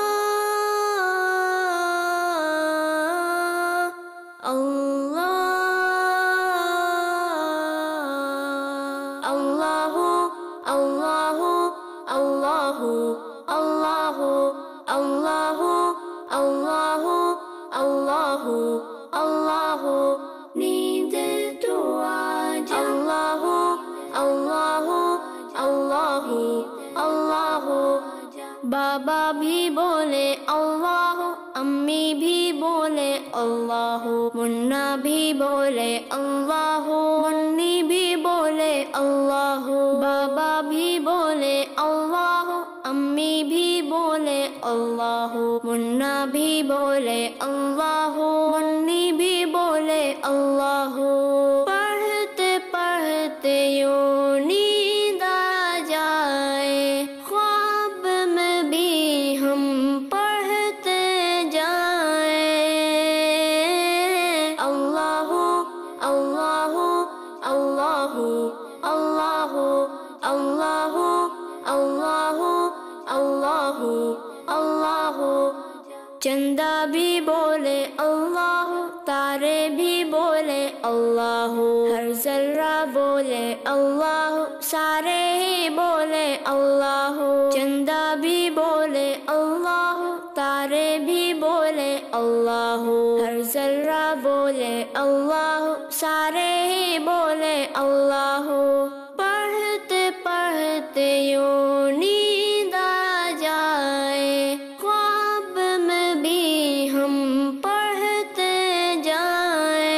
बाबा भी बोले अल्लाह, अम्मी भी बोले अल्लाह, मुन्ना भी बोले अल्लाह, मुन्नी भी बोले अल्लाह। बाबा भी बोले अल्लाह, अम्मी भी बोले अल्लाह, मुन्ना भी बोले अल्लाह, मुन्नी भी बोले अल्लाह। पढ़ते पढ़ते यूं नींद आ जाए, ख्वाब में भी हम पढ़ते जाए। अल्लाह अल्लाह अल्लाह अल्लाह अल्लाह अल्लाह अल्लाह अल्लाह। चंदा भी बोले अल्लाह, तारे भी बोले अल्लाह, हर जर्रा बोले अल्लाह, सारे ही बोले अल्लाह। चंदा भी बोले अल्लाह, तारे भी बोले अल्लाह, हर जर्रा बोले अल्लाह, सारे ही बोले अल्लाह। पढ़ते पढ़ते यूं नींद आ जाए, ख्वाब में भी हम पढ़ते जाए।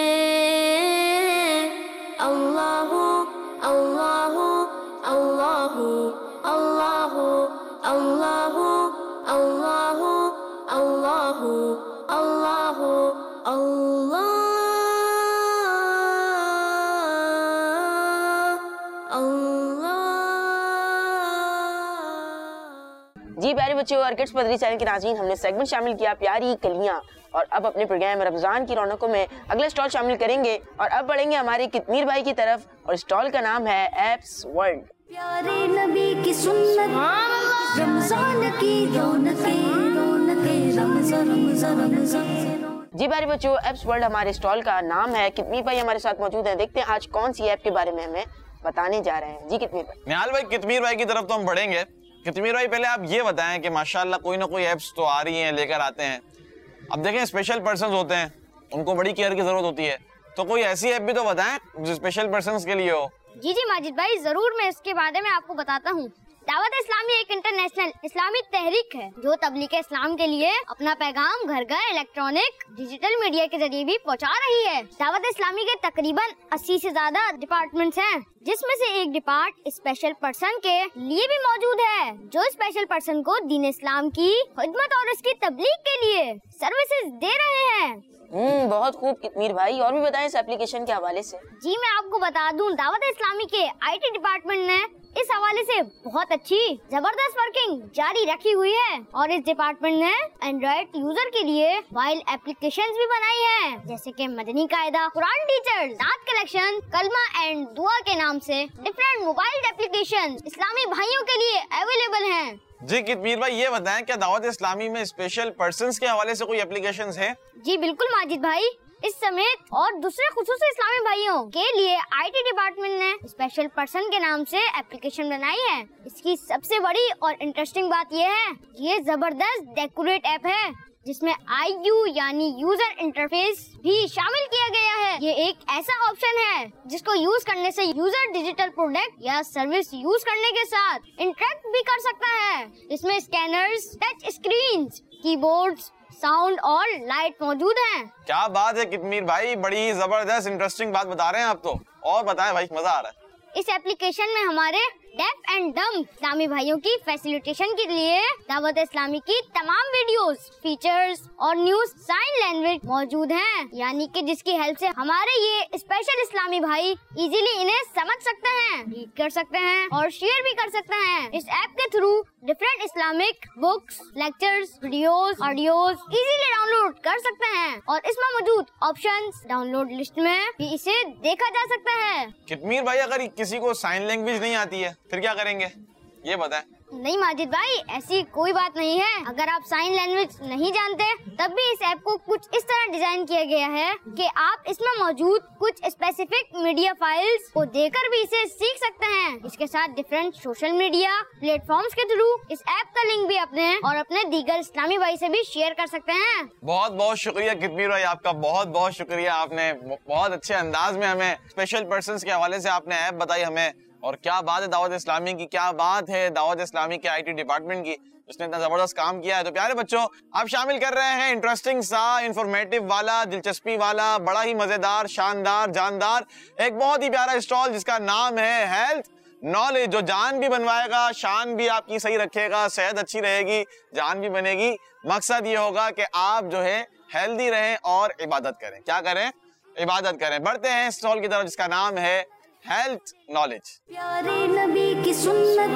अल्लाह अल्लाह अल्लाह अल्लाह अल्लाह अल्लाह अल्लाह अल्लाह अल्लाह। जी प्यारे बच्चों और किड्स पदरी चैनल के नाज़रीन, हमने सेगमेंट शामिल किया प्यारी कलियां, और अब अपने प्रोग्राम रमजान की रौनकों में अगला स्टॉल शामिल करेंगे। और अब बढ़ेंगे हमारे कितमीर भाई की तरफ, और स्टॉल का नाम है एप्स वर्ल्ड। प्यारे नबी की सुन्नत, रमजान की रौनके रौनके रमज़ा रमज़ा रमज़ा। जी प्यारे बच्चों, एप्स वर्ल्ड हमारे स्टॉल का नाम है। कितमीर भाई हमारे साथ मौजूद हैं, देखते हैं आज कौन सी ऐप के बारे में हमें बताने जा रहे हैं। जी कितमीर भाई। निहाल भाई, कितमीर भाई की तरफ तो हम बढ़ेंगे। कितमीर भाई, पहले आप ये बताएं कि माशाल्लाह कोई ना कोई एप्स तो आ रही हैं, लेकर आते हैं। अब देखें, स्पेशल पर्सन्स होते हैं, उनको बड़ी केयर की जरूरत होती है, तो कोई ऐसी ऐप भी तो बताएं जो स्पेशल पर्सन्स के लिए हो। जी जी माजिद भाई, जरूर मैं इसके बारे में आपको बताता हूँ। दावत इस्लामी एक इंटरनेशनल इस्लामी तहरीक है जो तबलीग इस्लाम के लिए अपना पैगाम घर घर इलेक्ट्रॉनिक डिजिटल मीडिया के जरिए भी पहुंचा रही है। दावत इस्लामी के तकरीबन अस्सी से ज्यादा डिपार्टमेंट्स हैं, जिसमें से एक डिपार्ट स्पेशल पर्सन के लिए भी मौजूद है, जो स्पेशल पर्सन को दीन इस्लाम की खिदमत और इसकी तबलीग के लिए सर्विसेज दे रहे हैं। हम्म बहुत खूब कितमीर भाई, और भी बताएं इस एप्लीकेशन के हवाले से। जी मैं आपको बता दूं, दावत इस्लामी के आईटी डिपार्टमेंट ने इस हवाले से बहुत अच्छी जबरदस्त वर्किंग जारी रखी हुई है, और इस डिपार्टमेंट ने एंड्रॉइड यूजर के लिए मोबाइल एप्लीकेशंस भी बनाई हैं, जैसे कि मदनी कायदा, कुरान टीचर, नात कलेक्शन, कलमा एंड दुआ के नाम से डिफरेंट मोबाइल एप्लीकेशन इस्लामी भाइयों के लिए अवेलेबल हैं। जी कितमीर भाई, ये बताएं क्या दावत इस्लामी में स्पेशल पर्सन्स के हवाले से कोई एप्लीकेशंस हैं? जी बिल्कुल माजिद भाई, इस समेत और दूसरे खुसूसी इस्लामी भाइयों के लिए आईटी डिपार्टमेंट ने स्पेशल पर्सन के नाम से एप्लीकेशन बनाई है। इसकी सबसे बड़ी और इंटरेस्टिंग बात यह है, ये जबरदस्त डेकोरेट ऐप है, जिसमें आई यू यानी यूजर इंटरफेस भी शामिल किया गया है। ये एक ऐसा ऑप्शन है जिसको यूज करने से यूजर डिजिटल प्रोडक्ट या सर्विस यूज करने के साथ इंटरेक्ट भी कर सकता है। इसमें scanners, touch screens, keyboards, sound और लाइट मौजूद हैं। क्या बात है कितमीर भाई, बड़ी जबरदस्त इंटरेस्टिंग बात बता रहे हैं आप तो। और बताएं भाई, मजा आ रहा है। इस एप्लीकेशन में हमारे डेफ एंड डम इस्लामी भाइयों की फैसिलिटेशन के लिए दावत इस्लामी की तमाम वीडियोस, फीचर्स और न्यूज साइन लैंग्वेज मौजूद हैं, यानी कि जिसकी हेल्प से हमारे ये स्पेशल इस्लामी भाई इजीली इन्हें समझ सकते हैं, रीड कर सकते हैं और शेयर भी कर सकते हैं। इस ऐप के through different Islamic books, lectures, videos, audios easily download कर सकते हैं, और इसमें मौजूद ऑप्शंस डाउनलोड लिस्ट में भी इसे देखा जा सकता है। कितमीर भाई, अगर किसी को साइन लैंग्वेज नहीं आती है फिर क्या करेंगे? یہ بتائیں. نہیں ماجد بھائی، ایسی کوئی بات نہیں ہے. اگر آپ سائن لینگویج نہیں جانتے تب بھی اس ایپ کو کچھ اس طرح ڈیزائن کیا گیا ہے کہ آپ اس میں موجود کچھ اسپیسیفک میڈیا فائلز کو دیکھ کر بھی اسے سیکھ سکتے ہیں. اس کے ساتھ different social media platforms کے تھرو اس ایپ کا لنک بھی اپنے اور اپنے دیگر اسلامی بھائی سے بھی شیئر کر سکتے ہیں. بہت بہت شکریہ کتمیر بھائی، آپ کا بہت بہت شکریہ. آپ نے بہت اچھے انداز میں ہمیں اسپیشل پرسنز کے حوالے سے آپ نے ایپ بتائی ہمیں. اور کیا بات ہے دعوت اسلامی کی، کیا بات ہے دعوت اسلامی کے آئی ٹی ڈپارٹمنٹ کی، جس نے اتنا زبردست کام کیا ہے. تو پیارے بچوں، آپ شامل کر رہے ہیں انٹرسٹنگ سا، انفارمیٹیو والا، دلچسپی والا، بڑا ہی مزیدار، شاندار، جاندار ایک بہت ہی پیارا اسٹال جس کا نام ہے ہیلتھ نالج، جو جان بھی بنوائے گا، شان بھی آپ کی صحیح رکھے گا، صحت اچھی رہے گی، جان بھی بنے گی. مقصد یہ ہوگا کہ آپ جو ہے ہیلدی رہیں اور عبادت کریں. کیا کریں؟ عبادت کریں. بڑھتے ہیں اسٹال کی طرف جس کا نام ہے ہیلتھ نالج. پیارے نبی کی سنت،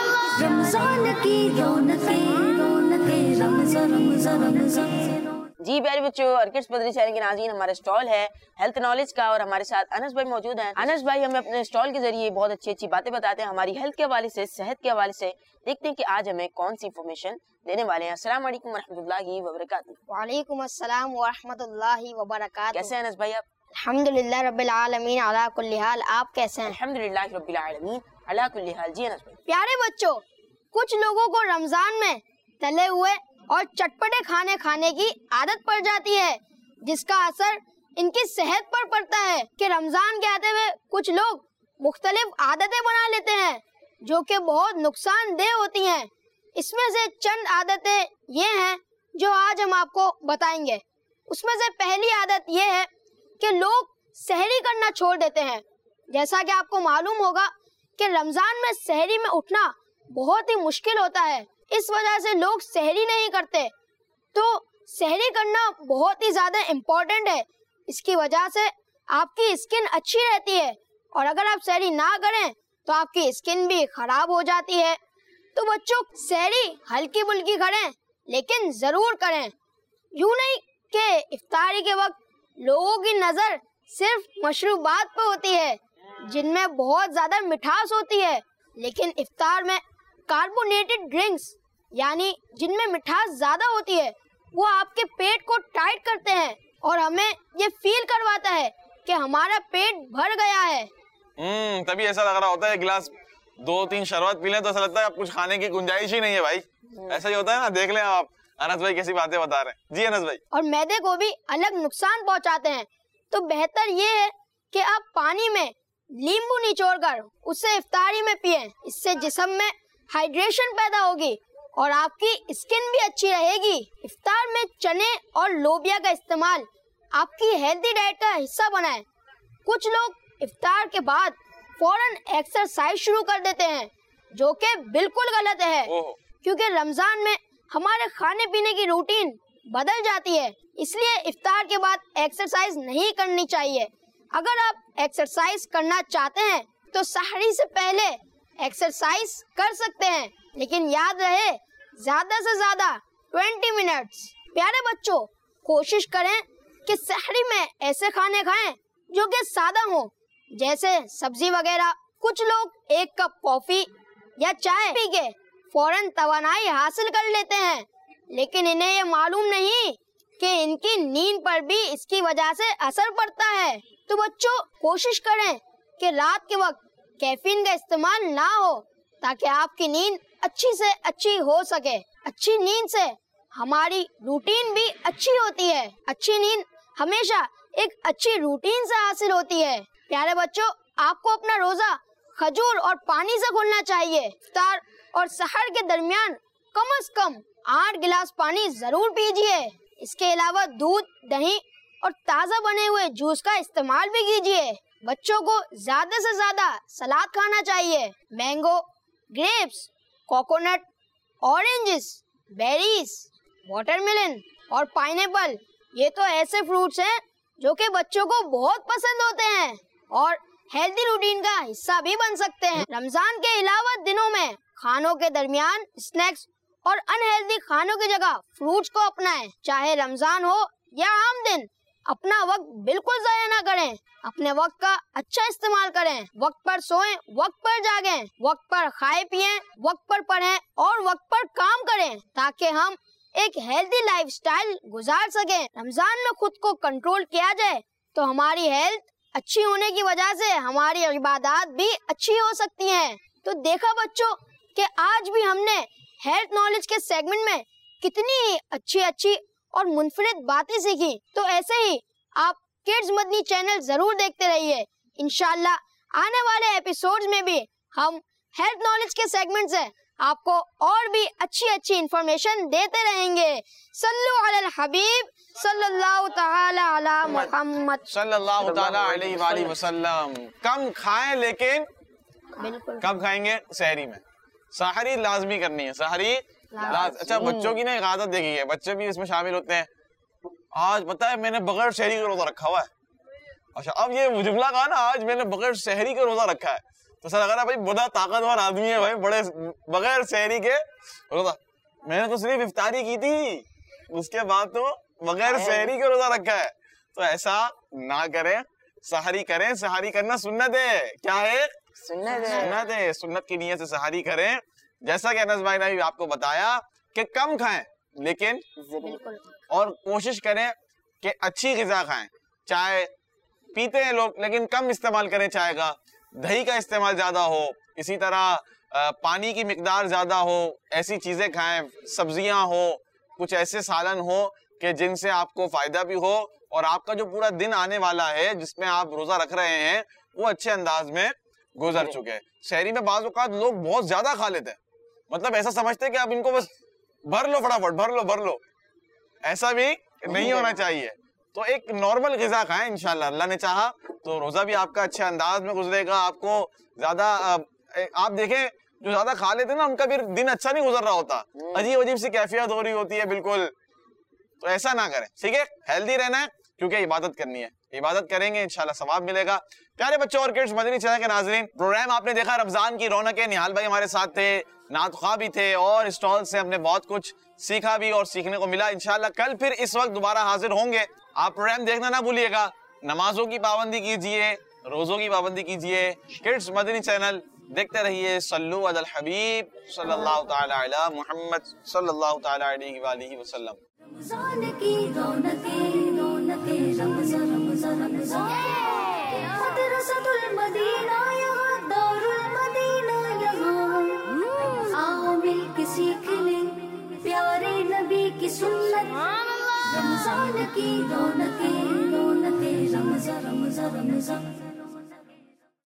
رمضان کی رونقیں رونقیں رمضان رمضان رمضان. جی پیارے بچوں، آرکڈس پدری چینل کے ناظرین، ہمارا اسٹال ہے ہیلتھ نالج کا اور ہمارے ساتھ انس بھائی موجود ہیں. انس بھائی ہمیں اپنے اسٹال کے ذریعے بہت اچھی اچھی باتیں بتاتے ہیں ہماری ہیلتھ کے حوالے سے، صحت کے حوالے سے. دیکھتے ہیں کہ آج ہمیں کون سی انفارمیشن دینے والے ہیں. السلام علیکم ورحمۃ اللہ وبرکاتہ. وعلیکم السلام ورحمۃ اللہ وبرکاتہ. کیسے ہیں انس بھائی آپ؟ الحمدللہ رب العالمین علی کل حال. آپ کیسے ہیں؟ الحمدللہ رب العالمین علی کل حال. جی انس بھائی. پیارے بچوں، کچھ لوگوں کو رمضان میں تلے ہوئے اور چٹپٹے کھانے کھانے کی عادت پڑ جاتی ہے، جس کا اثر ان کی صحت پر پڑتا ہے کہ رمضان کے آتے ہوئے کچھ لوگ مختلف عادتیں بنا لیتے ہیں جو کہ بہت نقصان دہ ہوتی ہیں. اس میں سے چند عادتیں یہ ہیں جو آج ہم آپ کو بتائیں گے. اس میں سے پہلی عادت یہ ہے کہ لوگ سحری کرنا چھوڑ دیتے ہیں. جیسا کہ آپ کو معلوم ہوگا کہ رمضان میں سحری میں اٹھنا بہت ہی مشکل ہوتا ہے، اس وجہ سے لوگ سحری نہیں کرتے. تو سحری کرنا بہت ہی زیادہ امپورٹنٹ ہے. اس کی وجہ سے آپ کی اسکن اچھی رہتی ہے، اور اگر آپ سحری نہ کریں تو آپ کی اسکن بھی خراب ہو جاتی ہے. تو بچوں، سحری ہلکی پھلکی کریں لیکن ضرور کریں. یوں نہیں کہ افطاری کے وقت لوگوں کی نظر صرف مشروبات پہ ہوتی ہے جن میں بہت زیادہ مٹھاس ہوتی ہے، لیکن افطار میں کاربونیٹڈ ڈرنکس یعنی جن میں مٹھاس زیادہ ہوتی ہے وہ آپ کے پیٹ کو ٹائٹ کرتے ہیں اور ہمیں یہ فیل کرواتا ہے کہ ہمارا پیٹ بھر گیا ہے. ہم تبھی ایسا لگ رہا ہوتا ہے گلاس دو تین شربت پی لیں تو ایسا لگتا ہے اب کچھ کھانے کی گنجائش ہی نہیں ہے. بھائی ایسا ہی ہوتا ہے نا. دیکھ لیں آپ انس بھائی کیسی باتیں بتا رہے ہیں. جی انس بھائی. اور میدے کو بھی الگ نقصان پہنچاتے ہیں. تو بہتر یہ ہے کہ آپ پانی میں لیمبو نچوڑ کر اسے افطاری میں پئیں. اس سے جسم میں ہائیڈریشن پیدا ہوگی اور آپ کی اسکن بھی اچھی رہے گی. افطار میں چنے اور لوبیا کا استعمال آپ کی ہیلدی ڈائٹ کا حصہ بنائیں. کچھ لوگ افطار کے بعد فوراً ایکسرسائز شروع کر دیتے ہیں جو کہ بالکل غلط ہے، کیونکہ رمضان میں ہمارے کھانے پینے کی روٹین بدل جاتی ہے. اس لیے افطار کے بعد ایکسرسائز نہیں کرنی چاہیے. اگر آپ ایکسرسائز کرنا چاہتے ہیں تو سحری سے پہلے ایکسرسائز کر سکتے ہیں، لیکن یاد رہے زیادہ سے زیادہ بیس منٹس. پیارے بچوں، کوشش کریں کہ سحری میں ایسے کھانے کھائیں جو کہ سادہ ہوں، جیسے سبزی وغیرہ. کچھ لوگ ایک کپ کافی یا چائے پی کے فوراً توانائی حاصل کر لیتے ہیں، لیکن انہیں یہ معلوم نہیں کہ ان کی نیند پر بھی اس کی وجہ سے اثر پڑتا ہے. تو بچوں، کوشش کریں کہ رات کے وقت کیفین کا استعمال نہ ہو تاکہ آپ کی نیند اچھی سے اچھی ہو سکے. اچھی نیند سے ہماری روٹین بھی اچھی ہوتی ہے. اچھی نیند ہمیشہ ایک اچھی روٹین سے حاصل ہوتی ہے. پیارے بچوں، آپ کو اپنا روزہ کھجور اور پانی سے کھولنا چاہیے. افطار اور سحر کے درمیان کم از کم آٹھ گلاس پانی ضرور پیجیے. اس کے علاوہ دودھ، دہی اور تازہ بنے ہوئے جوس کا استعمال بھی کیجیے. بچوں کو زیادہ سے زیادہ سلاد کھانا چاہیے. Mango, grapes, coconut, oranges, berries, watermelon اور پائنیپل، یہ تو ایسے فروٹس ہیں جو کہ بچوں کو بہت پسند ہوتے ہیں اور ہیلدی روٹین کا حصہ بھی بن سکتے ہیں. رمضان کے علاوہ دنوں میں کھانوں کے درمیان اسنیکس اور انہیلدی کھانوں کی جگہ فروٹس کو اپنائیں. چاہے رمضان ہو یا عام دن، اپنا وقت بالکل ضائع نہ کریں، اپنے وقت کا اچھا استعمال کریں، وقت پر سوئیں، وقت پر جاگیں، وقت پر کھائیں پیئیں، وقت پر پڑھیں اور وقت پر کام کریں تاکہ ہم ایک ہیلتھی لائف سٹائل گزار سکیں۔ رمضان میں خود کو کنٹرول کیا جائے تو ہماری ہیلتھ اچھی ہونے کی وجہ سے ہماری عبادات بھی اچھی ہو سکتی ہیں۔ تو دیکھا بچوں کہ آج بھی ہم نے ہیلتھ نالج کے سیگمنٹ میں کتنی اچھی اچھی اور منفرد باتیں سیکھی۔ تو ایسے ہی آپ کڈز مدنی چینل ضرور دیکھتے رہیے، انشاءاللہ آنے والے ایپیسوڈز میں بھی ہم ہیلتھ نالج کے سیگمنٹ سے آپ کو اور بھی اچھی اچھی انفارمیشن دیتے رہیں گے۔ صلو علی الحبیب صلی اللہ تعالی علی محمد صلی اللہ تعالی علیہ وآلہ وسلم۔ کم کھائیں لیکن بالکل کب کھائیں گے؟ سحری میں۔ سحری لازمی کرنی ہے، سحری لاز... اچھا بچوں کی نا ایک عادت دیکھی ہے، بچے بھی اس میں شامل ہوتے ہیں۔ آج پتہ ہے میں نے بغیر سحری کا روزہ رکھا ہوا ہے۔ اچھا اب یہ جملہ کہا نا آج میں نے بغیر سحری کا روزہ رکھا ہے، تو سر اگر بھائی بڑا طاقتور آدمی ہے بھائی، بڑے بغیر سحری کے روزہ، میں نے تو صرف افطاری کی تھی، اس کے بعد تو بغیر سحری کے روزہ رکھا ہے۔ تو ایسا نہ کریں، سحری کریں، سحری کرنا سنت ہے۔ کیا ہے؟ سنت ہے، سنت کی نیت سے سحری کریں۔ جیسا کہ انس بھائی نے آپ کو بتایا کہ کم کھائیں لیکن اور کوشش کریں کہ اچھی غذا کھائیں۔ چائے پیتے ہیں لوگ لیکن کم استعمال کریں چائے کا، دہی کا استعمال زیادہ ہو، اسی طرح پانی کی مقدار زیادہ ہو، ایسی چیزیں کھائیں، سبزیاں ہو، کچھ ایسے سالن ہو کہ جن سے آپ کو فائدہ بھی ہو اور آپ کا جو پورا دن آنے والا ہے جس میں آپ روزہ رکھ رہے ہیں وہ اچھے انداز میں گزر چکے ہیں۔ شہری میں بعض اوقات لوگ بہت زیادہ کھا لیتے ہیں، مطلب ایسا سمجھتے ہیں کہ آپ ان کو بس بھر لو، فٹافٹ بھر لو بھر لو ایسا بھی نہیں ہونا چاہیے۔ تو ایک نارمل غذا کھائیں، انشاءاللہ اللہ نے چاہا تو روزہ بھی آپ کا اچھے انداز میں گزرے گا۔ آپ کو زیادہ آپ دیکھیں جو زیادہ کھا لیتے ہیں نا ان کا پھر دن اچھا نہیں گزر رہا ہوتا، عجیب عجیب سی کیفیت ہو رہی ہوتی ہے بالکل۔ تو ایسا نہ کریں، ٹھیک ہے؟ ہیلدی رہنا ہے کیونکہ عبادت کرنی ہے، عبادت کریں گے انشاءاللہ ثواب ملے گا۔ پیارے بچوں اور کڈز مدنی چینل کے ناظرین، پروگرام آپ نے دیکھا رمضان کی رونقیں، نہال بھائی ہمارے ساتھ تھے، نعت خواہ بھی تھے اور اسٹال سے ہم نے بہت کچھ سیکھا بھی اور سیکھنے کو ملا۔ انشاءاللہ کل پھر اس وقت دوبارہ حاضر ہوں گے۔ آپ پروگرام دیکھنا نہ بھولیے گا، نمازوں کی پابندی کیجئے، روزوں کی پابندی کیجئے، کڈز مدنی چینل دیکھتے رہیے۔ صلو علی الحبیب صلی اللہ تعالی علی محمد صلی اللہ تعالی علیہ وآلہ وسلم۔ رمضان کی رونقیں رونقیں رمضان رمضان رمضان، مدرسۃ المدینہ یہاں، دار المدینہ یہاں، آؤ مل کے سیکھ لیں پیارے نبی کی سنت۔ رمضان کی رونقیں رونقیں رمضان رمضان رمضان۔